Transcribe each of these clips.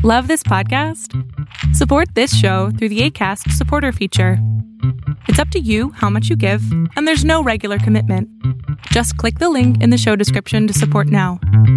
Love this podcast? Support this show through the Acast supporter feature. It's up to you how much you give, and there's no regular commitment. Just click the link in the show description to support now.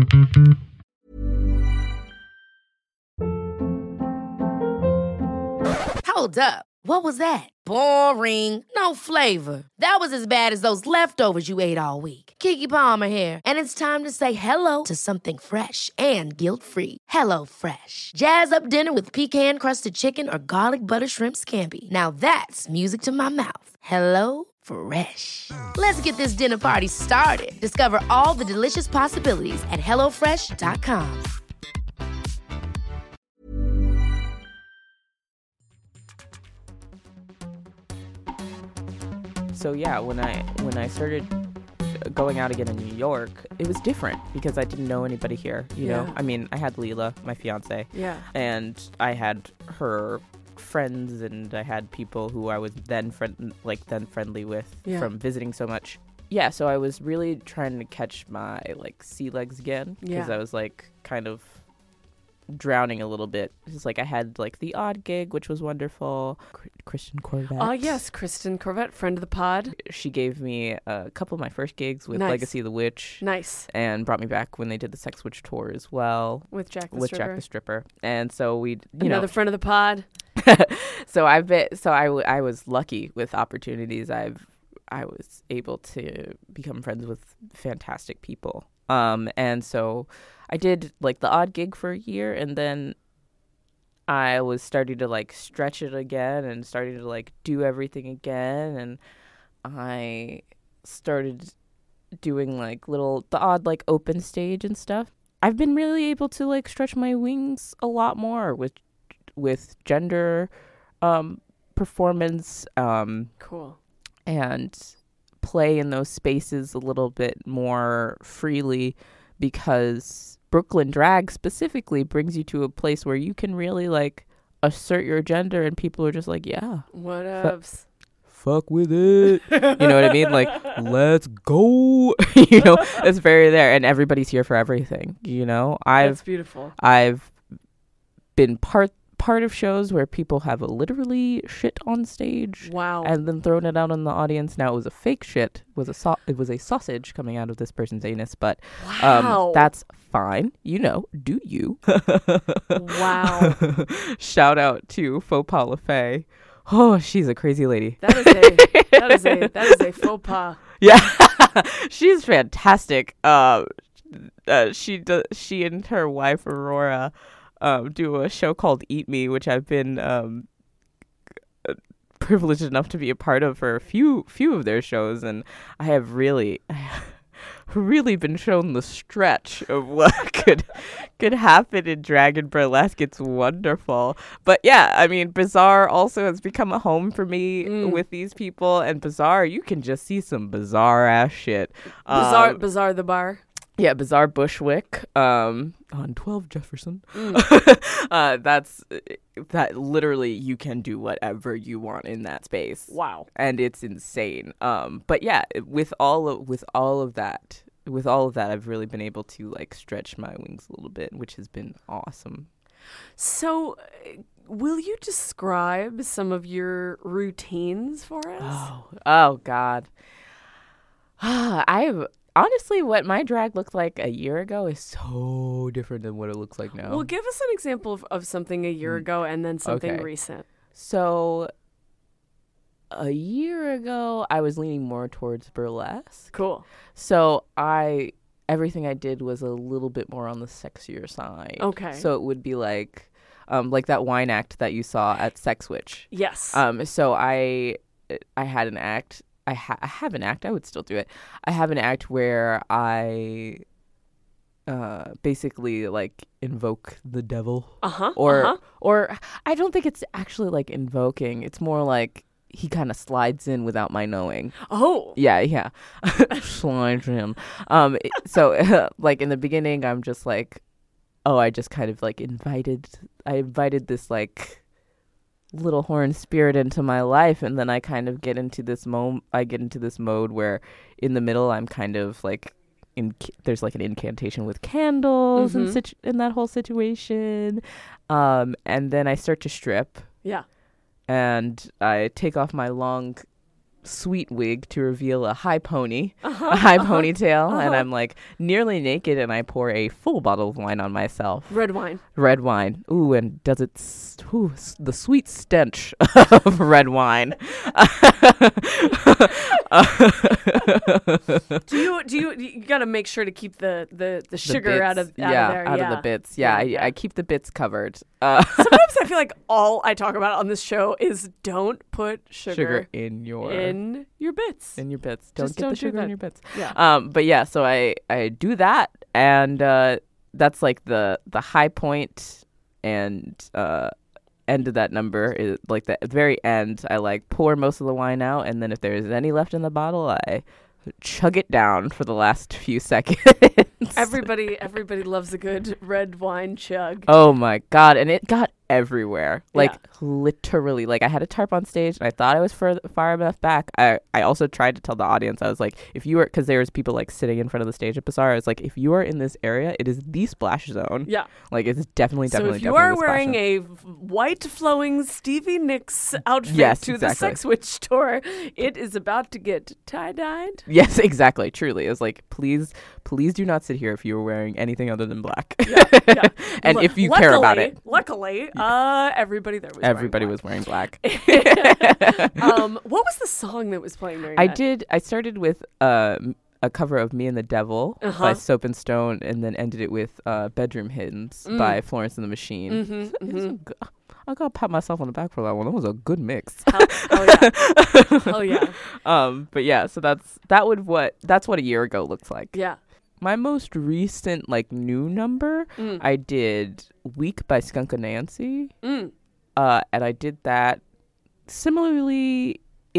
Hold up. What was that? Boring. No flavor. That was as bad as those leftovers you ate all week. Keke Palmer here, and it's time to say hello to something fresh and guilt-free. Hello Fresh. Jazz up dinner with pecan-crusted chicken or garlic butter shrimp scampi. Now that's music to my mouth. Hello Fresh. Let's get this dinner party started. Discover all the delicious possibilities at hellofresh.com. So yeah, when I started going out again in New York, it was different because I didn't know anybody here. You know, I mean, I had Leela, my fiance, and I had her friends, and I had people who I was then friendly with from visiting so much. Yeah, so I was really trying to catch my sea legs again because I was kind of drowning a little bit. It's I had the odd gig, which was wonderful. Kristen Corvette. Oh yes, Kristen Corvette, friend of the pod. She gave me a couple of my first gigs with Nice. Legacy of the Witch. Nice. And brought me back when they did the Sex Witch tour as well. With Jack the Jack Stripper. the Stripper. And so we Another friend of the pod. I was lucky with opportunities. I was able to become friends with fantastic people. And so I did the odd gig for a year, and then I was starting to stretch it again and starting to do everything again, and I started doing the odd open stage and stuff. I've been really able to stretch my wings a lot more with gender performance Cool. and play in those spaces a little bit more freely, because Brooklyn drag specifically brings you to a place where you can really assert your gender, and people are just yeah, What ups? fuck with it. You know what I mean? Let's go. It's very there, and everybody's here for everything. That's beautiful. I've been part of shows where people have literally shit on stage. Wow. And then thrown it out in the audience. Now it was a fake shit. It was a sausage coming out of this person's anus, but Wow. that's fine. Do you? Wow. Shout out to Faux Pas LaFay. Oh, she's a crazy lady. That is a faux pas. Yeah. She's fantastic. She and her wife Aurora do a show called Eat Me, which I've been privileged enough to be a part of for a few of their shows, and I have really been shown the stretch of what could happen in drag and burlesque. It's wonderful. But yeah, I mean, Bizarre also has become a home for me with these people, and Bizarre, you can just see some bizarre ass shit. Bizarre the bar. Yeah, Bizarre Bushwick on 12 Jefferson. That literally you can do whatever you want in that space. Wow. And it's insane. But yeah, with all of that, I've really been able to stretch my wings a little bit, which has been awesome. So, will you describe some of your routines for us? Oh God. Honestly, what my drag looked like a year ago is so different than what it looks like now. Well, give us an example of something a year ago and then something Okay. recent. So, a year ago, I was leaning more towards burlesque. Cool. So, everything I did was a little bit more on the sexier side. Okay. So, it would be like that wine act that you saw at Sex Witch. Yes. So, I had an act. I have an act. I would still do it. I have an act where I basically invoke the devil. Or I don't think it's actually invoking. It's more he kind of slides in without my knowing. Oh. Yeah. Slides in. So in the beginning, I'm just I just kind of invited this little horn spirit into my life, and then I kind of get into this mode where in the middle I'm kind of there's like an incantation with candles in that whole situation. And then I start to strip. Yeah. And I take off my long sweet wig to reveal a high ponytail, and I'm like nearly naked, and I pour a full bottle of wine on myself. Red wine. Ooh, and does it the sweet stench of red wine. Do you gotta make sure to keep the sugar out of there? Out of the bits. Yeah, I keep the bits covered. Sometimes I feel like all I talk about on this show is don't put sugar in your bits. In your bits. Don't get the sugar in your bits. Yeah. But yeah, so I do that, and that's like the high point and end of that number is like the very end. I like pour most of the wine out, and then if there is any left in the bottle, I chug it down for the last few seconds. Everybody loves a good red wine chug. Oh my God. And it got everywhere. Like literally, like I had a tarp on stage and I thought I was far enough back. I also tried to tell the audience, I was like, if you were, because there was people like sitting in front of the stage at Bazaar, I was like, if you are in this area, it is the splash zone. Yeah. Like it's definitely So if you are wearing a white flowing Stevie Nicks outfit to the Sex Witch tour, it is about to get tie-dyed. Yes, exactly. Truly. It was like, please do not sit here if you were wearing anything other than black. Yeah. And if you care about it. Luckily, everybody there was wearing black. What was the song that was playing during that? I started with a cover of Me and the Devil by Soap and Stone, and then ended it with Bedroom Hymns by Florence and the Machine. I gotta pat myself on the back for that one. That was a good mix. Hell yeah. But yeah, so that's what a year ago looks like. Yeah. My most recent like new number, I did Weak by Skunkanancy. And I did that similarly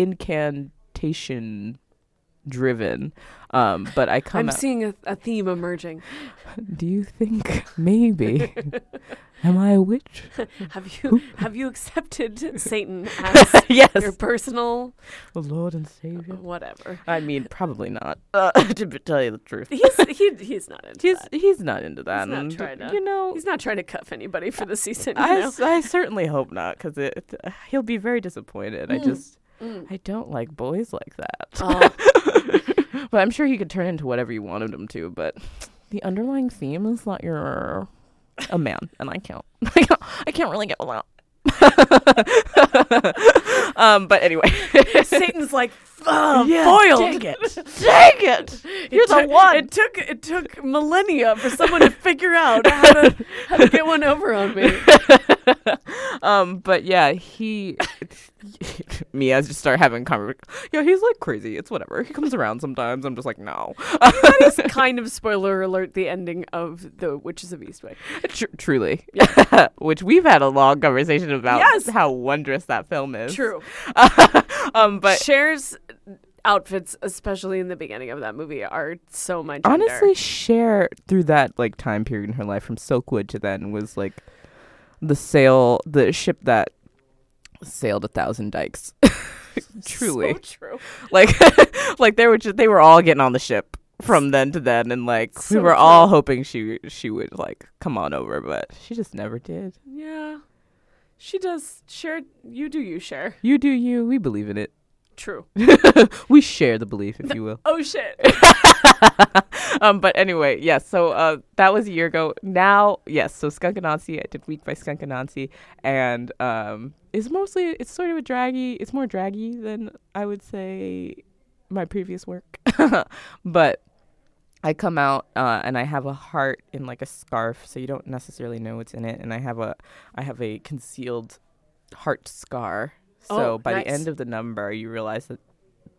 incantation driven. But I'm seeing a theme emerging. Do you think maybe? Am I a witch? Have you accepted Satan as your personal Lord and Savior? Whatever. I mean, probably not. To tell you the truth, he's not into that. He's not into that. He's not trying to cuff anybody for the season. I certainly hope not, because he'll be very disappointed. I don't like boys like that. But I'm sure he could turn into whatever you wanted him to. But the underlying theme is that you're a man, and I can't really get with that. But anyway, Satan's like, foiled. Dang it! You're the one. It took millennia for someone to figure out how to get one over on me. But yeah, me, I just start having conversations. Yeah, he's like crazy. It's whatever. He comes around sometimes. I'm just like, no. That is kind of, spoiler alert, the ending of The Witches of Eastwick. Truly. Yeah. Which we've had a long conversation about how wondrous that film is. True. But Cher's outfits, especially in the beginning of that movie, are so much honestly, Cher, through that like time period in her life from Silkwood to then, was like the ship that sailed 1,000 dikes. Truly. So true. Like they were all getting on the ship from then to then, and like we were all hoping she would like come on over, but she just never did. Yeah. She does. Cher, you do you, Cher. You do you. We believe in it. True. We share the belief, if you will. Oh shit. But anyway, yes. So that was a year ago. Now, yes. So Skunkanancy, I did Weak by Skunkanancy, and it's sort of it's more draggy than I would say my previous work. But I come out and I have a heart in like a scarf, so you don't necessarily know what's in it, and I have a concealed heart scar. So by the end of the number, you realize that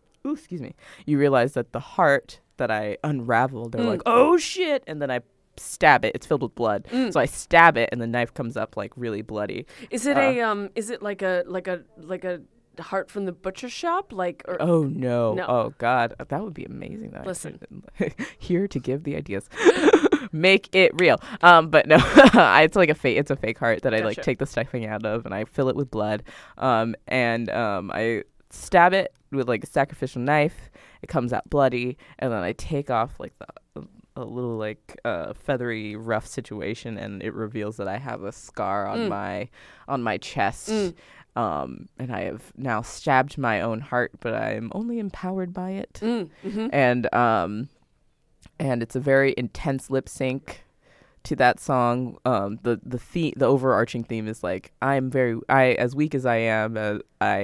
the heart that I unraveled, they're like, oh shit, and then I stab it. It's filled with blood. So I stab it, and the knife comes up like really bloody. Is it is it like a heart from the butcher shop? Oh no. Oh god, that would be amazing. Listen, here to give the ideas. Make it real. But no, it's like it's a fake heart that I like take the stuffing out of, and I fill it with blood. And I stab it with like a sacrificial knife. It comes out bloody, and then I take off like little like feathery rough situation, and it reveals that I have a scar on my chest. And I have now stabbed my own heart, but I am only empowered by it. And it's a very intense lip sync to that song. The overarching theme is like, as weak as I am,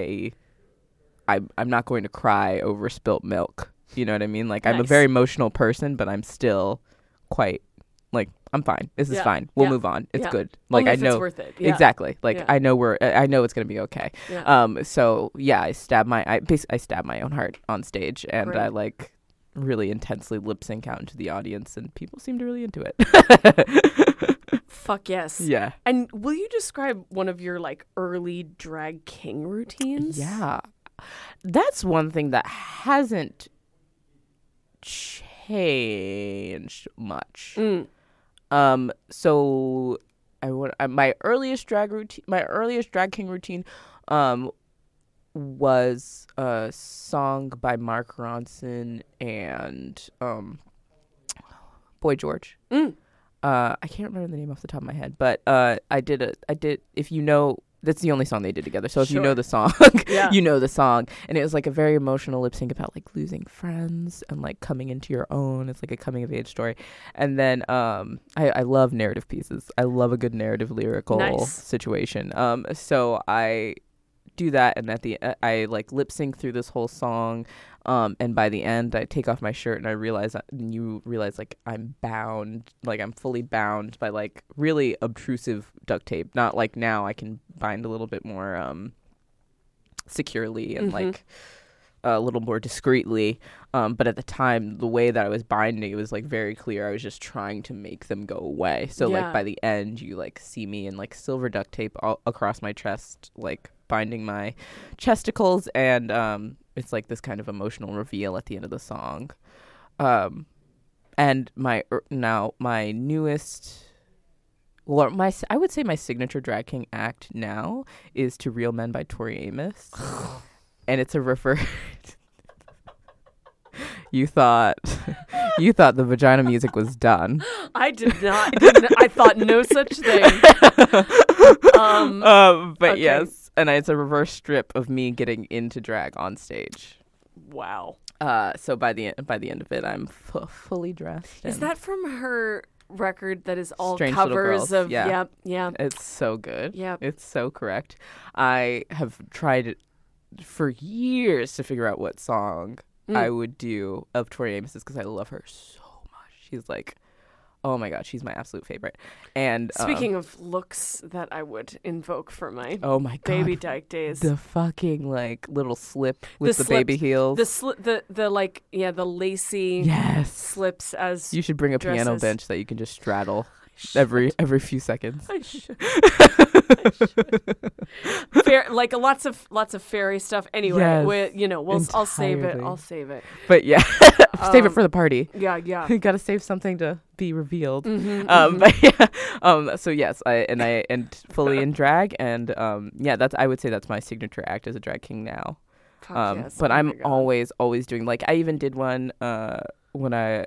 I'm not going to cry over spilt milk. You know what I mean? Like, nice. I'm a very emotional person, but I'm still quite like, I'm fine. This is fine. We'll move on. It's good. Like, I know it's worth it. Exactly. Like, I know it's gonna be okay. So yeah, I stabbed my own heart on stage, and I like really intensely lip sync out into the audience, and people seem to really into it. Fuck yes. Yeah. And will you describe one of your like early drag king routines? Yeah. That's one thing that hasn't changed much. So my earliest drag king routine was a song by Mark Ronson and Boy George. I can't remember the name off the top of my head, but I did if you know, that's the only song they did together. So if you know the song, you know the song. And it was like a very emotional lip sync about like losing friends and like coming into your own. It's like a coming of age story. And then I love narrative pieces. I love a good narrative lyrical situation. So I do that, and at the I like lip sync through this whole song. And by the end, I take off my shirt, and you realize like I'm bound, like I'm fully bound by like really obtrusive duct tape. Not like now I can bind a little bit more securely and like a little more discreetly. But at the time, the way that I was binding, it was like very clear. I was just trying to make them go away. So like by the end, you like see me in like silver duct tape all across my chest, like binding my chesticles, and it's like this kind of emotional reveal at the end of the song. And my newest, I would say my signature drag king act now is To Real Men by Tori Amos. And it's a You thought the vagina music was done. I did not. I thought no such thing. But okay. Yes. And it's a reverse strip of me getting into drag on stage. Wow. So by the end of it, I'm fully dressed. Is that from her record that is all Strange covers of? Yeah. Yeah. It's so good. Yeah. It's so correct. I have tried it for years to figure out what song I would do of Tori Amos's, because I love her so much. She's like, oh my god, she's my absolute favorite. And speaking of looks that I would invoke for my baby dyke days, the fucking like little slip with the baby heels, the like the lacy slips as you should bring a dresses. Piano bench that you can just straddle every few seconds. I should. Like lots of fairy stuff. Anyway, I'll save it. But yeah, save it for the party. Yeah. You gotta save something to be revealed. But yeah. So yes, I fully in drag, and I would say that's my signature act as a drag king now. Yes. But I'm always doing, like, I even did one when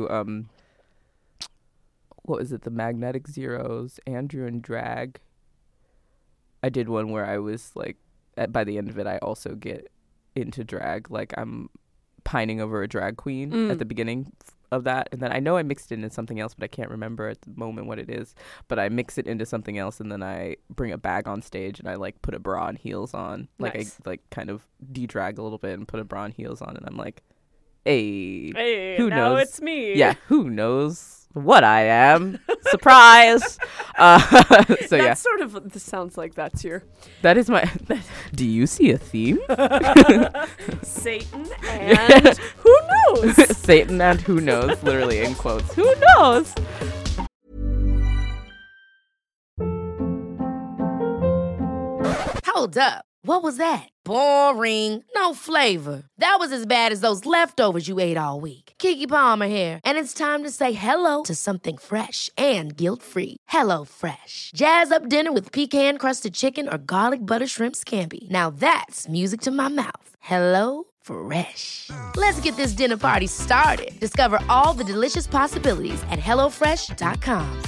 what was it, the Magnetic Zeros, Andrew and Drag. I did one where I was like, by the end of it, I also get into drag. Like, I'm pining over a drag queen at the beginning of that. And then I know I mixed it into something else, but I can't remember at the moment what it is. But I mix it into something else, and then I bring a bag on stage, and I like put a bra and heels on. Like, nice. I like kind of de-drag a little bit and put a bra and heels on, and I'm like, hey, who now knows? It's me. Yeah, who knows what I am? Surprise! So yeah, sort of sounds like that's your. That is my. Do you see a theme? Satan and who knows? Satan and who knows? Literally in quotes. Who knows? Hold up. What was that? Boring. No flavor. That was as bad as those leftovers you ate all week. Keke Palmer here, and it's time to say hello to something fresh and guilt-free. Hello Fresh. Jazz up dinner with pecan-crusted chicken or garlic butter shrimp scampi. Now that's music to my mouth. Hello Fresh. Let's get this dinner party started. Discover all the delicious possibilities at HelloFresh.com.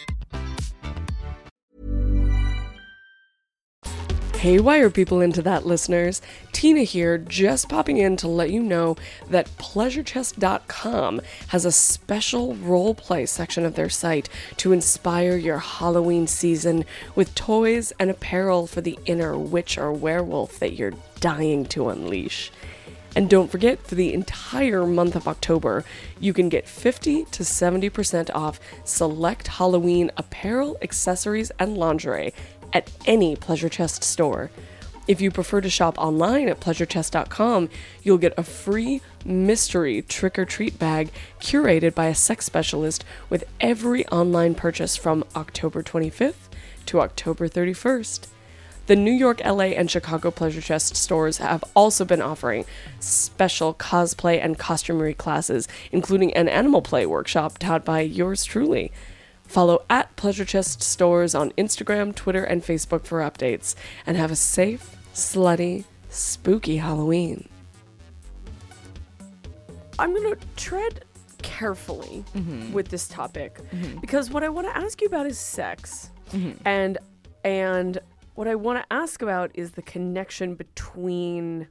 Hey, wire people into that, listeners. Tina here, just popping in to let you know that PleasureChest.com has a special role-play section of their site to inspire your Halloween season with toys and apparel for the inner witch or werewolf that you're dying to unleash. And don't forget, for the entire month of October, you can get 50 to 70% off select Halloween apparel, accessories, and lingerie at any Pleasure Chest store. If you prefer to shop online at PleasureChest.com, you'll get a free mystery trick-or-treat bag curated by a sex specialist with every online purchase from October 25th to October 31st. The New York, LA, and Chicago Pleasure Chest stores have also been offering special cosplay and costumery classes, including an animal play workshop taught by yours truly. Follow at Pleasure Chest Stores on Instagram, Twitter, and Facebook for updates. And have a safe, slutty, spooky Halloween. I'm going to tread carefully with this topic because what I want to ask you about is sex. And what I want to ask about is the connection between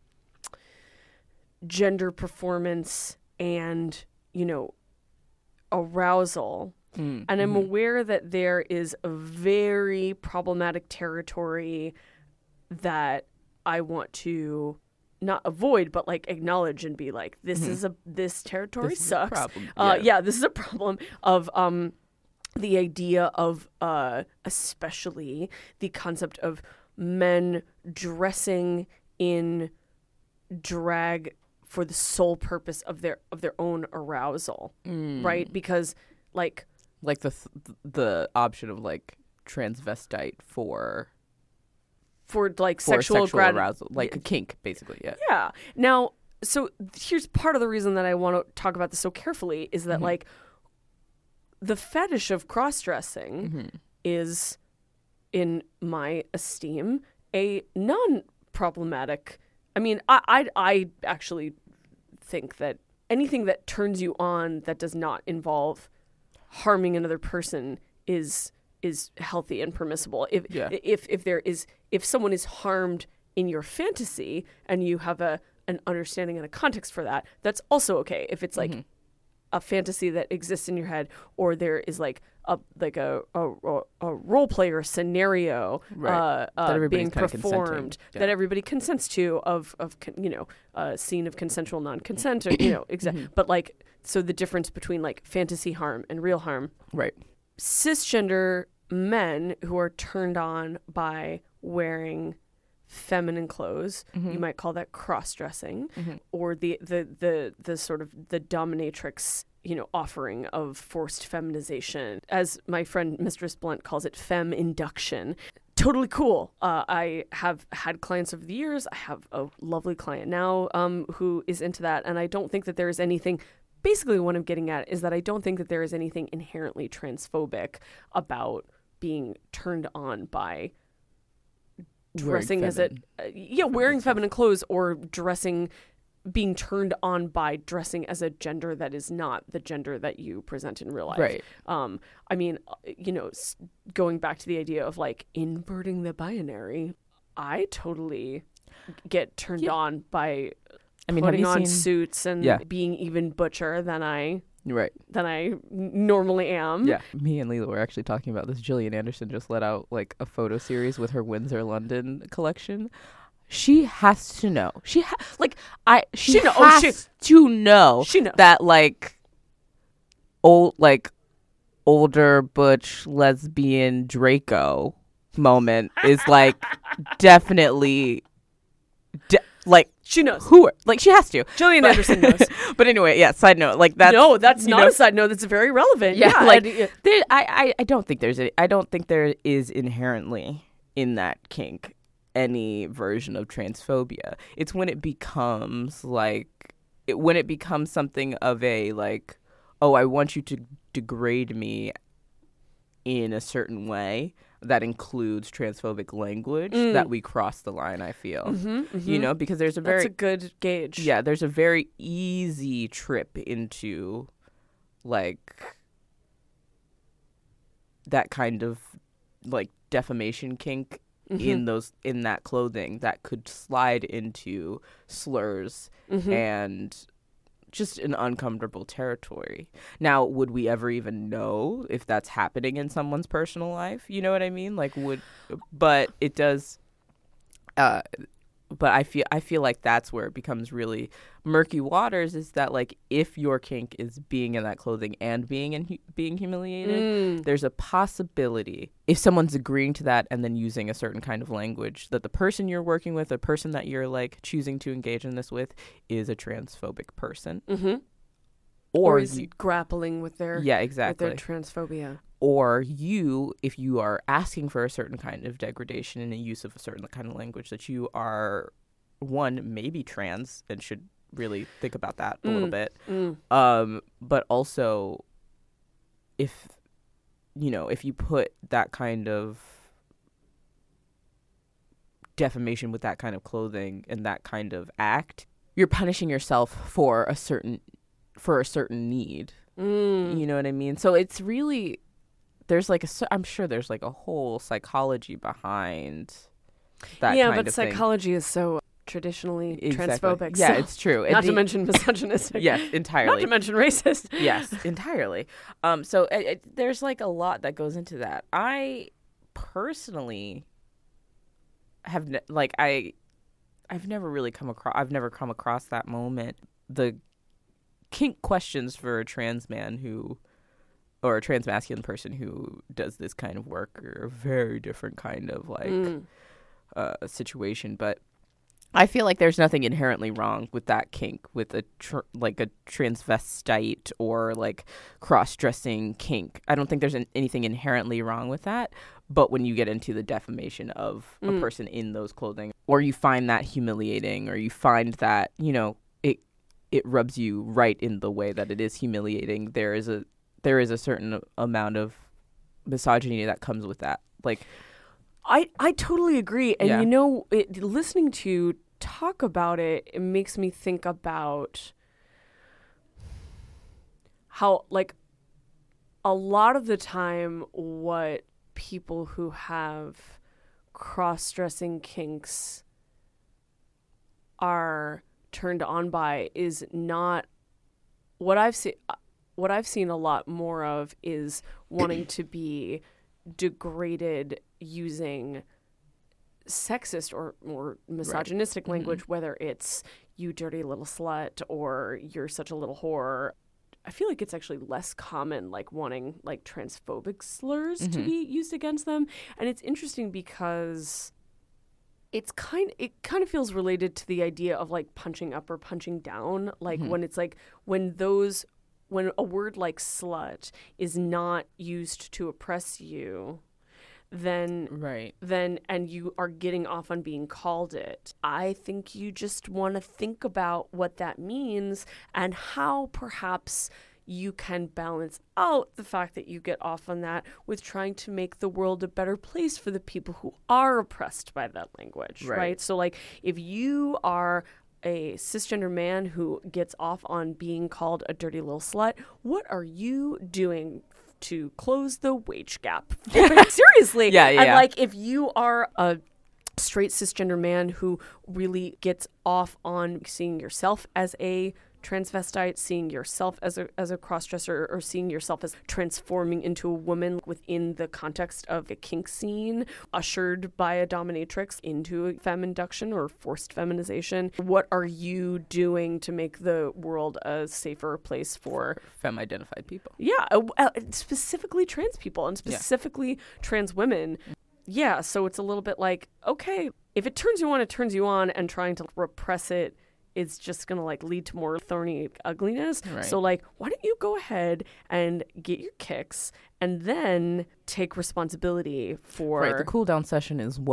gender performance and, arousal. And I'm aware that there is a very problematic territory that I want to not avoid, but acknowledge and be like, this territory sucks. This is a problem. This is a problem of the idea of especially the concept of men dressing in drag for the sole purpose of their own arousal, right? Because the option of transvestite for sexual arousal, a kink, basically. Yeah. Now, so here's part of the reason that I want to talk about this so carefully is that the fetish of cross-dressing is, in my esteem, a non-problematic. I mean, I actually think that anything that turns you on that does not involve harming another person is healthy and permissible. If someone is harmed in your fantasy and you have an understanding and a context for that, that's also okay. If it's a fantasy that exists in your head, or there is a role player scenario being performed that everybody consents to of a scene of consensual non-consent, or but so the difference between fantasy harm and real harm, right? Cisgender men who are turned on by wearing feminine clothes, you might call that cross-dressing, or the sort of the dominatrix offering of forced feminization, as my friend Mistress Blunt calls it, femme induction. Totally cool. I have had clients over the years. I have a lovely client now who is into that, and I don't think that there is anything. Basically, what I'm getting at is that I don't think that there is anything inherently transphobic about being turned on by dressing wearing feminine clothes, or being turned on by dressing as a gender that is not the gender that you present in real life. Right. I mean, going back to the idea of inverting the binary, I totally get turned on by putting on suits and being even butcher than I normally am. Yeah. Me and Leela were actually talking about this. Gillian Anderson just let out a photo series with her Windsor London collection. She has to know. She has to know that older butch lesbian Draco moment is definitely she knows who she has to. Gillian Anderson knows. But anyway, yeah. Side note, that's that's not a side note. That's very relevant. Yeah, I don't think there is inherently in that kink any version of transphobia. It's when it becomes something of a I want you to degrade me in a certain way. that includes transphobic language that we cross the line, I feel. You know, because there's That's a good gauge. Yeah, there's a very easy trip into like that kind of like defamation kink in that clothing that could slide into slurs and just an uncomfortable territory. Now, would we ever even know if that's happening in someone's personal life? You know what I mean? Like, but it does. But I feel like that's where it becomes really murky waters. Is that like if your kink is being in that clothing and being humiliated, there's a possibility if someone's agreeing to that and then using a certain kind of language that the person you're working with, the person that you're like choosing to engage in this with, is a transphobic person, or is grappling with their with their transphobia. Or if you are asking for a certain kind of degradation in the use of a certain kind of language, that you are, one, maybe trans and should really think about that a little bit. But also, if you put that kind of defamation with that kind of clothing and that kind of act, you're punishing yourself for a certain need. You know what I mean? So it's really... I'm sure there's like a whole psychology behind that kind of thing. Yeah, but psychology is so traditionally transphobic. Yeah, so it's true. Not to mention misogynistic. Yes, entirely. Not to mention racist. Yes, entirely. So there's like a lot that goes into that. I personally have I've never come across that moment. The kink questions for a trans man or a trans masculine person who does this kind of work are a very different kind of situation. But I feel like there's nothing inherently wrong with that kink, with a transvestite or like cross-dressing kink. I don't think there's anything inherently wrong with that. But when you get into the defamation of a person in those clothing, or you find that humiliating, or you find that, it rubs you right in the way that it is humiliating, there is a certain amount of misogyny that comes with that. Like, I totally agree. And, listening to you talk about it, it makes me think about how, like, a lot of the time what people who have cross-dressing kinks are turned on by is not what I've seen. What I've seen a lot more of is wanting to be degraded using sexist or misogynistic language, whether it's "you dirty little slut" or "you're such a little whore." I feel like it's actually less common, like wanting like transphobic slurs to be used against them. And it's interesting because it kind of feels related to the idea of like punching up or punching down, like when it's like when a word like slut is not used to oppress you, then and you are getting off on being called it, I think you just want to think about what that means and how perhaps you can balance out the fact that you get off on that with trying to make the world a better place for the people who are oppressed by that language, right? So like if you are a cisgender man who gets off on being called a dirty little slut, what are you doing to close the wage gap? Seriously. Yeah. And like if you are a straight cisgender man who really gets off on seeing yourself as a transvestite, seeing yourself as a crossdresser, or seeing yourself as transforming into a woman within the context of a kink scene ushered by a dominatrix into a femme-induction or forced feminization, what are you doing to make the world a safer place for femme-identified people? Yeah, specifically trans people and specifically trans women. Yeah, so it's a little bit like, okay, if it turns you on, it turns you on, and trying to repress it is just going to like lead to more thorny ugliness. Right. So like, why don't you go ahead and get your kicks and then take responsibility for... Right, the cool down session is what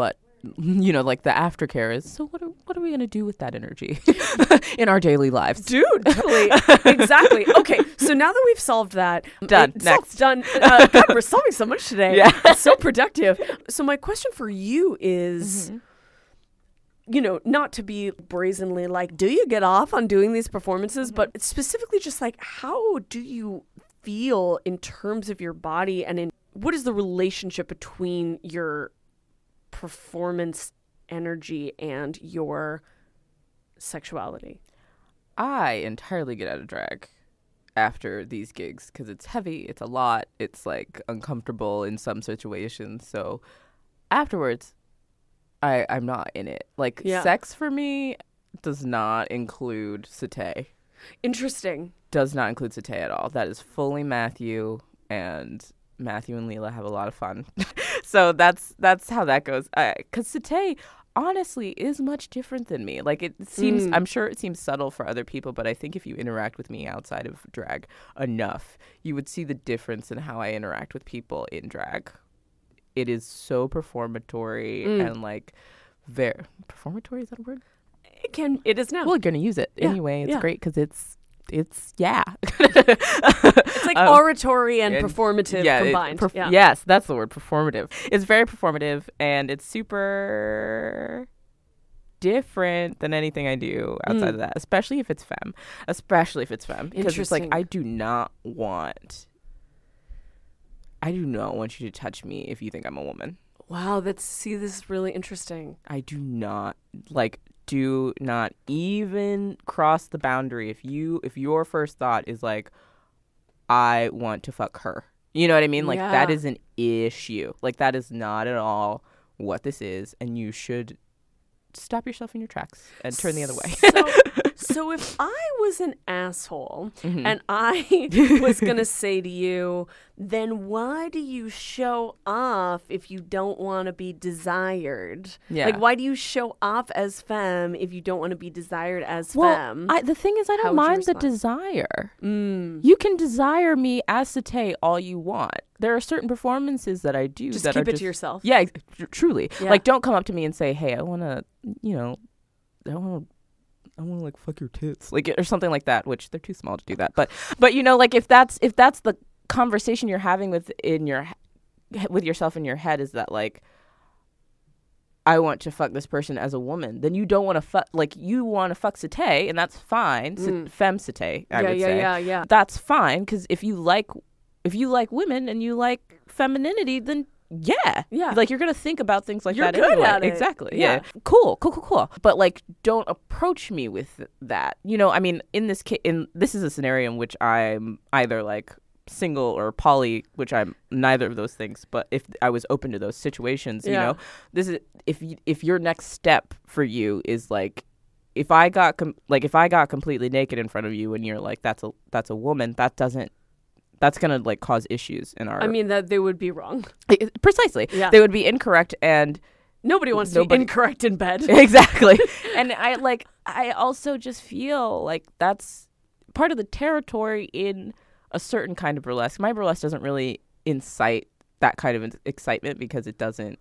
like the aftercare is, so what are we going to do with that energy in our daily lives? Dude, totally. Exactly. Okay, so now that we've solved that. Done. Next. Done. God, we're solving so much today. Yeah. It's so productive. So my question for you is, not to be brazenly like, do you get off on doing these performances? But specifically just like, how do you feel in terms of your body, and what is the relationship between your performance energy and your sexuality? I entirely get out of drag after these gigs because it's heavy, it's a lot, it's like uncomfortable in some situations. So afterwards, I'm not in it. Like sex for me does not include satay. Interesting. Does not include satay at all. That is fully Matthew, and Matthew and Leela have a lot of fun. So that's how that goes. Because satay, honestly, is much different than me. Like, it seems, I'm sure it seems subtle for other people, but I think if you interact with me outside of drag enough, you would see the difference in how I interact with people in drag. It is so performatory and like very performatory. Is that a word? It is now. Well, we're gonna use it anyway. It's great because it's it's like oratory and performative combined. Yes, that's the word, performative. It's very performative, and it's super different than anything I do outside of that, especially if it's femme. Because it's like, I do not want you to touch me if you think I'm a woman. Wow, this is really interesting. I do not even cross the boundary if your first thought is like, I want to fuck her. You know what I mean? Like, that is an issue. Like, that is not at all what this is, and you should stop yourself in your tracks and turn the other way. So if I was an asshole and I was going to say to you, then why do you show off if you don't want to be desired? Yeah. Like, why do you show off as femme if you don't want to be desired as femme? The thing is, I don't mind the desire. You can desire me as satay all you want. There are certain performances that I do that keep it to yourself. Yeah, truly. Yeah. Like, don't come up to me and say, hey, I want to like fuck your tits, like, or something like that, which they're too small to do that. But like, if that's the conversation you're having with yourself in your head, is that like, I want to fuck this person as a woman, then you don't want to fuck, like, you want to fuck satay, and that's fine. Femme satay, I would say. Yeah. That's fine, because if you like women and you like femininity, then yeah. Like, you're gonna think about things like that. You're good at it. Exactly. Yeah. Cool. But like, don't approach me with that. I mean, in this case, this is a scenario in which I'm either like single or poly, which I'm neither of those things. But if I was open to those situations, this is if your next step for you is like, if I got completely naked in front of you and you're like, that's a woman, that's going to like cause issues in our... I mean, that they would be wrong. Precisely. Yeah. They would be incorrect, and... Nobody wants to be incorrect in bed. Exactly. And I also just feel like that's part of the territory in a certain kind of burlesque. My burlesque doesn't really incite that kind of excitement because it doesn't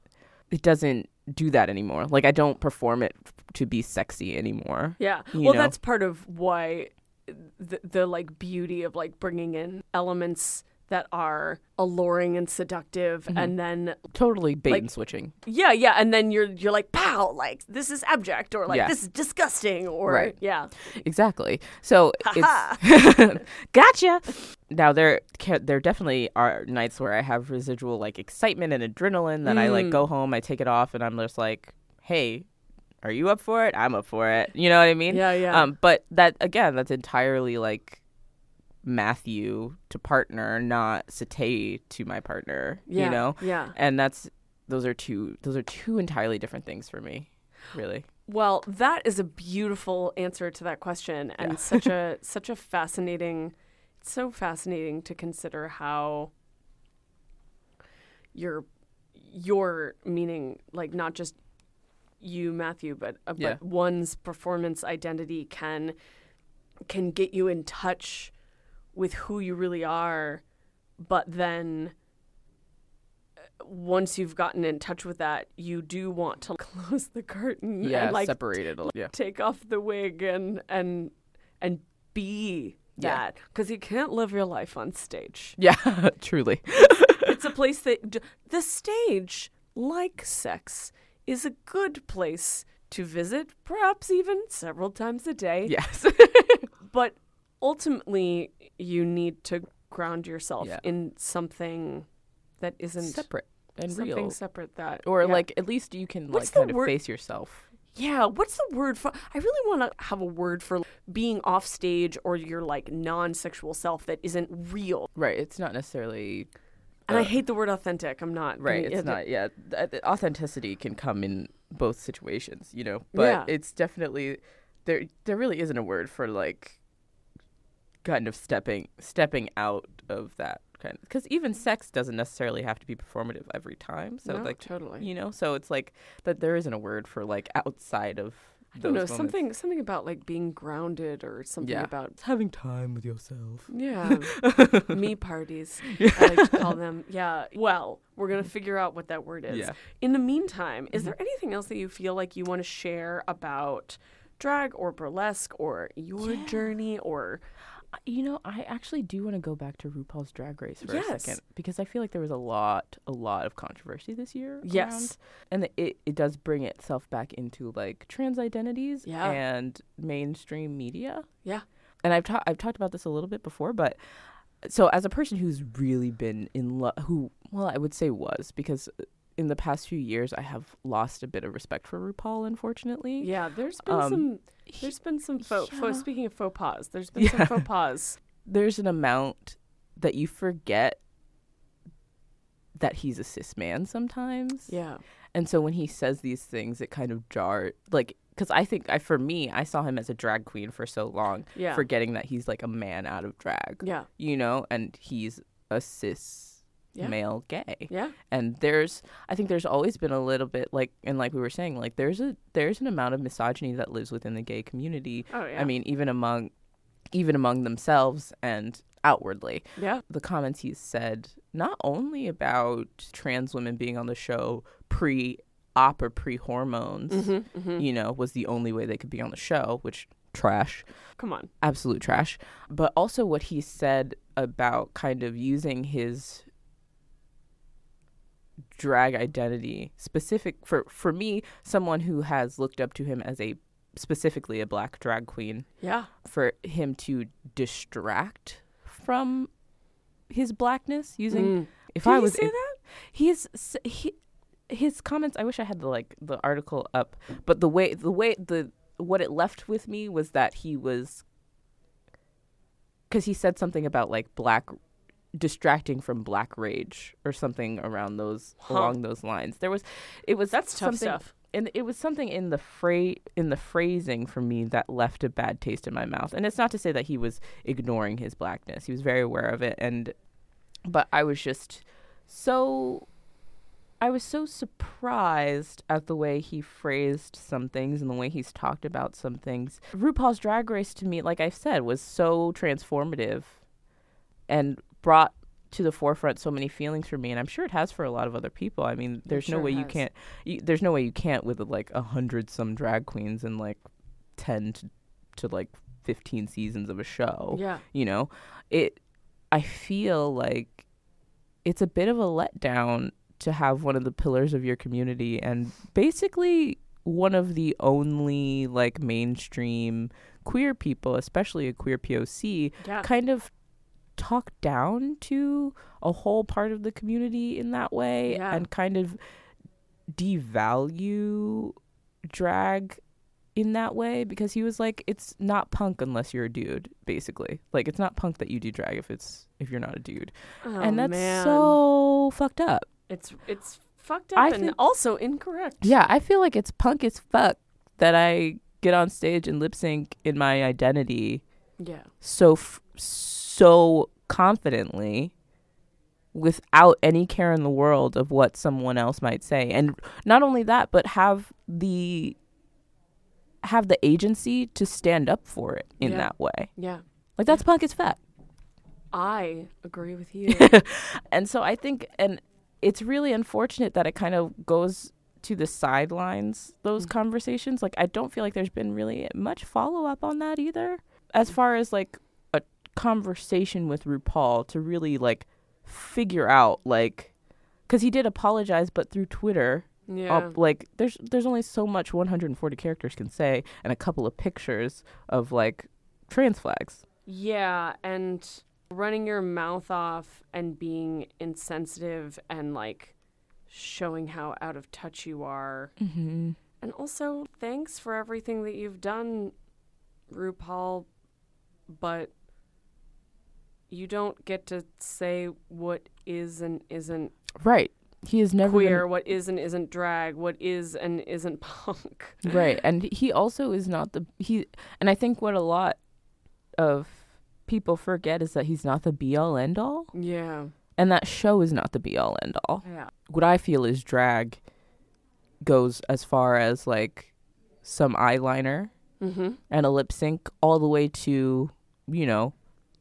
do that anymore. Like, I don't perform it to be sexy anymore. Yeah. Well, that's part of why... The like beauty of like bringing in elements that are alluring and seductive, and then totally bait and switching. Yeah, and then you're like, pow, like, this is abject, or like, this is disgusting, or exactly. So it's gotcha. Now there definitely are nights where I have residual like excitement and adrenaline that I like go home, I take it off, and I'm just like, hey, are you up for it? I'm up for it. You know what I mean? Yeah. But that's entirely like Matthew to partner, not satay to my partner. Yeah, you know? Yeah. And those are two entirely different things for me, really. Well, that is a beautiful answer to that question, and such a fascinating. It's so fascinating to consider how your meaning, like, not just you, Matthew, but one's performance identity can get you in touch with who you really are, but then once you've gotten in touch with that, you do want to close the curtain and like separate it. Yeah. Take off the wig and be that, because you can't live your life on stage. Yeah, truly. It's a place that the stage, like sex, is a good place to visit, perhaps even several times a day. Yes. But ultimately, you need to ground yourself in something that isn't separate and something real. Separate that, or like at least you can What's like kind the of word? face yourself. Yeah, what's the word for? I really want to have a word for being off stage or your like non-sexual self that isn't real. Right. It's not necessarily. And I hate the word authentic. I'm not. Right. It's not. Yeah. Authenticity can come in both situations, you know. But it's definitely there. There really isn't a word for like kind of stepping out of that kind of, because even sex doesn't necessarily have to be performative every time. So like totally, you know. So it's like that. There isn't a word for like outside of. I don't know, something about like being grounded or something about having time with yourself. Yeah. Me parties, I like to call them. Yeah. Well, we're going to figure out what that word is. Yeah. In the meantime, is there anything else that you feel like you want to share about drag or burlesque or your journey or... You know, I actually do want to go back to RuPaul's Drag Race for a second, because I feel like there was a lot of controversy this year. Yes. And it does bring itself back into like trans identities and mainstream media. Yeah. And I've talked about this a little bit before, but so as a person who's really been in love, I would say was, because in the past few years I have lost a bit of respect for RuPaul, unfortunately. Yeah, there's been some speaking of faux pas, there's been some faux pas. There's an amount that you forget that he's a cis man sometimes. Yeah. And so when he says these things, it kind of jarred, like, because I think for me, I saw him as a drag queen for so long, forgetting that he's like a man out of drag. Yeah. You know, and he's a cis male gay. Yeah. And I think there's always been a little bit like, and like we were saying, like there's an amount of misogyny that lives within the gay community. Oh yeah. I mean, even among themselves and outwardly. Yeah. The comments he's said, not only about trans women being on the show pre-op or pre-hormones, you know, was the only way they could be on the show, which trash. Come on. Absolute trash. But also what he said about kind of using his drag identity specific for me, someone who has looked up to him as specifically a black drag queen, for him to distract from his blackness using his comments, I wish I had the article up, but what it left with me was that he was, because he said something about like distracting from black rage or something along those lines. That's tough stuff. And it was something in the phrasing for me that left a bad taste in my mouth. And it's not to say that he was ignoring his blackness. He was very aware of it, but I was so surprised at the way he phrased some things and the way he's talked about some things. RuPaul's Drag Race, to me, like I said, was so transformative and brought to the forefront so many feelings for me, and I'm sure it has for a lot of other people. I mean, there's no way you can't. There's no way you can't with like 100 some drag queens and like 10 to like 15 seasons of a show. Yeah, you know, I feel like it's a bit of a letdown to have one of the pillars of your community and basically one of the only like mainstream queer people, especially a queer POC, kind of talk down to a whole part of the community in that way and kind of devalue drag in that way, because he was like, it's not punk unless you're a dude, basically. Like, it's not punk that you do drag if you're not a dude. And that's so fucked up. It's fucked up and also incorrect. Yeah, I feel like it's punk as fuck that I get on stage and lip sync in my identity so confidently without any care in the world of what someone else might say. And not only that, but have the agency to stand up for it in that way. Yeah. Like, that's punk as fuck. I agree with you. And so I think, and it's really unfortunate that it kind of goes to the sidelines, those conversations. Like, I don't feel like there's been really much follow-up on that either, as far as like a conversation with RuPaul to really like figure out, like, because he did apologize, but through Twitter. Yeah. Like, there's only so much 140 characters can say, and a couple of pictures of like trans flags. Yeah, and running your mouth off and being insensitive and like showing how out of touch you are. Mm-hmm. And also, thanks for everything that you've done, RuPaul, but you don't get to say what is and isn't Right. He is never queer, what is and isn't drag, what is and isn't punk. Right. And he also is not and I think what a lot of people forget is that he's not the be-all end-all. Yeah. And that show is not the be-all end-all. Yeah. What I feel is drag goes as far as like some eyeliner and a lip sync, all the way to, you know,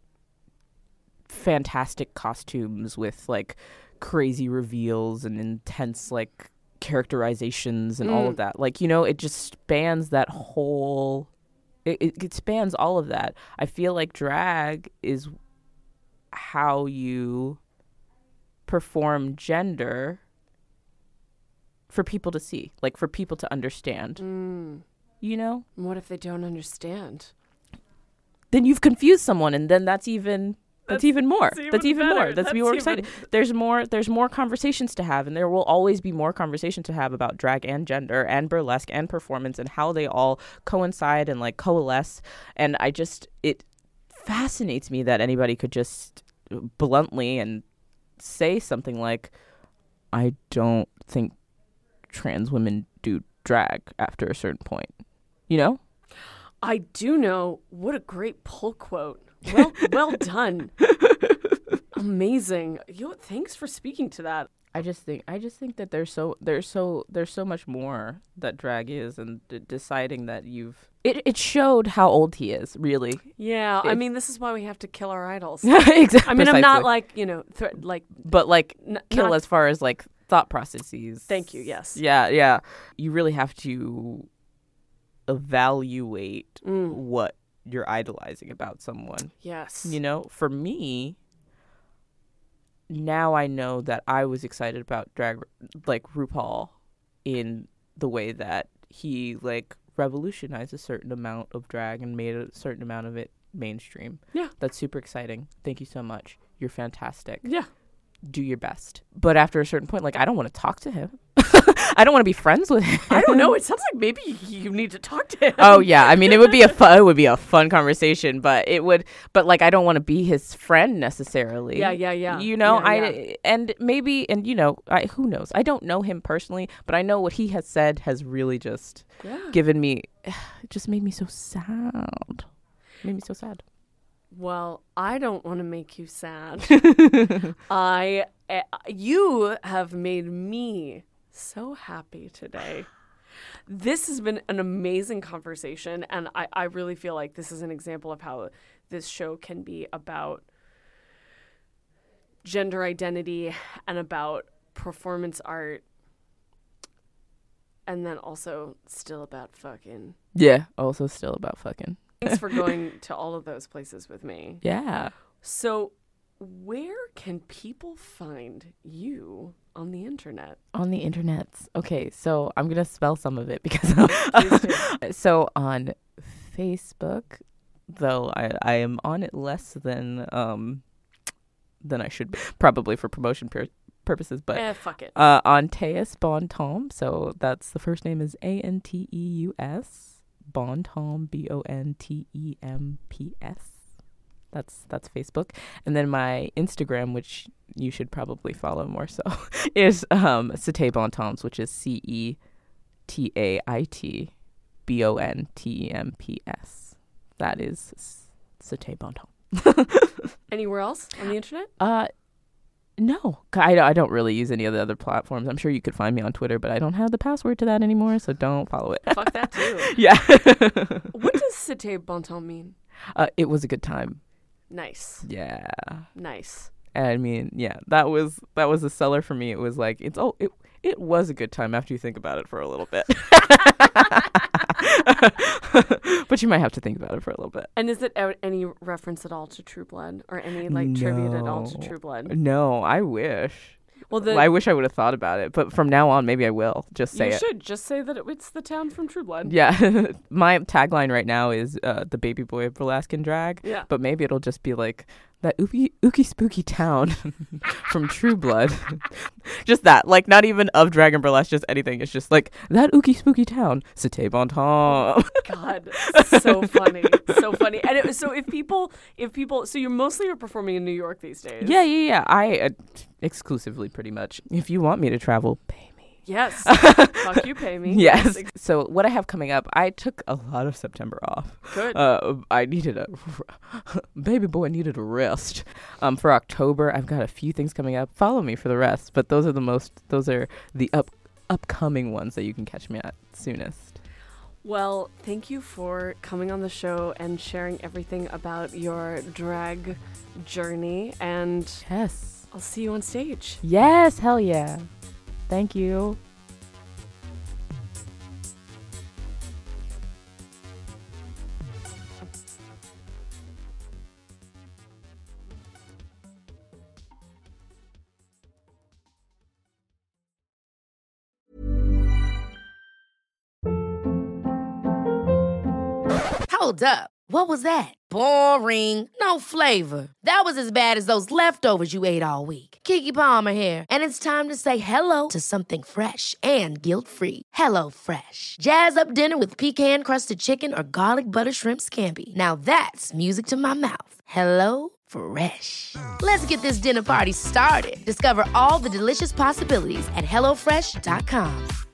fantastic costumes with like crazy reveals and intense like characterizations and all of that. Like, you know, it just spans that whole it spans all of that. I feel like drag is how you perform gender for people to see, like for people to understand. You know? What if they don't understand? Then you've confused someone, and then that's even more. That's even more. That's more exciting. There's more conversations to have, and there will always be more conversations to have about drag and gender and burlesque and performance and how they all coincide and like coalesce. And it fascinates me that anybody could just bluntly and say something like, I don't think trans women do drag after a certain point. You know? I do know. What a great pull quote. Well done. Amazing. Thanks for speaking to that. I just think that there's so much more that drag is, and deciding that it showed how old he is, really. Yeah, I mean, this is why we have to kill our idols. Exactly. I mean, I'm not like, you know, but like kill as far as like thought processes. Thank you. Yes. Yeah. You really have to evaluate what you're idolizing about someone. Yes. You know, for me, now I know that I was excited about drag, like RuPaul, in the way that he like revolutionized a certain amount of drag and made a certain amount of it mainstream. Yeah. That's super exciting. Thank you so much. You're fantastic. Yeah. Do your best. But after a certain point, like, I don't want to talk to him. I don't want to be friends with him. I don't know. It sounds like maybe you need to talk to him. Oh yeah, I mean, it would be a fun conversation, but like, I don't want to be his friend necessarily. Yeah. You know, yeah. And maybe, and you know, who knows? I don't know him personally, but I know what he has said has really just given me, it just made me so sad. Well, I don't want to make you sad. You have made me so happy today. This has been an amazing conversation, and I really feel like this is an example of how this show can be about gender identity and about performance art, and then also still about fucking. Yeah, also still about fucking. Thanks for going to all of those places with me. Yeah. So, where can people find you on the internet? On the internet. Okay, so I'm going to spell some of it because so on Facebook, though I am on it less than I should be, probably for promotion purposes, but fuck it. On Teus Bontom, so that's the first name is Anteus. Bontom, Bontemps. That's Facebook. And then my Instagram, which you should probably follow more so, is Cité Bontemps, which is CETAITBONTEMPS. That is Cité Bontemps. Anywhere else on the internet? No, I don't really use any of the other platforms. I'm sure you could find me on Twitter, but I don't have the password to that anymore, so don't follow it. Fuck that too. Yeah. What does Cité Bontemps mean? It was a good time. Nice. Yeah. Nice. And I mean, yeah, that was a seller for me. It was like, it was a good time after you think about it for a little bit. But you might have to think about it for a little bit. And is it any reference at all to True Blood, or any tribute at all to True Blood? No, I wish. Well, I wish I would have thought about it, but from now on, maybe I will just say it. You should just say that it's the town from True Blood. Yeah, my tagline right now is the baby boy of burlesque and drag. Yeah, but maybe it'll just be like that ooky spooky town from True Blood. Just that, like, not even of drag and burlesque, just anything. It's just like that ooky spooky town. C'était bon temps. God, so funny, so funny. And so if people, so you're mostly performing in New York these days. Yeah. I exclusively, pretty much. If you want me to travel, pay me. Yes. Fuck you, pay me. Yes. So what I have coming up, I took a lot of September off. Good. I needed baby boy needed a rest. For October, I've got a few things coming up. Follow me for the rest, but those are the upcoming ones that you can catch me at soonest. Well, thank you for coming on the show and sharing everything about your drag journey. And yes, I'll see you on stage. Yes, hell yeah. Thank you. Hold up. What was that? Boring. No flavor. That was as bad as those leftovers you ate all week. Keke Palmer here, and it's time to say hello to something fresh and guilt-free. Hello Fresh. Jazz up dinner with pecan-crusted chicken or garlic butter shrimp scampi. Now that's music to my mouth. Hello Fresh. Let's get this dinner party started. Discover all the delicious possibilities at HelloFresh.com.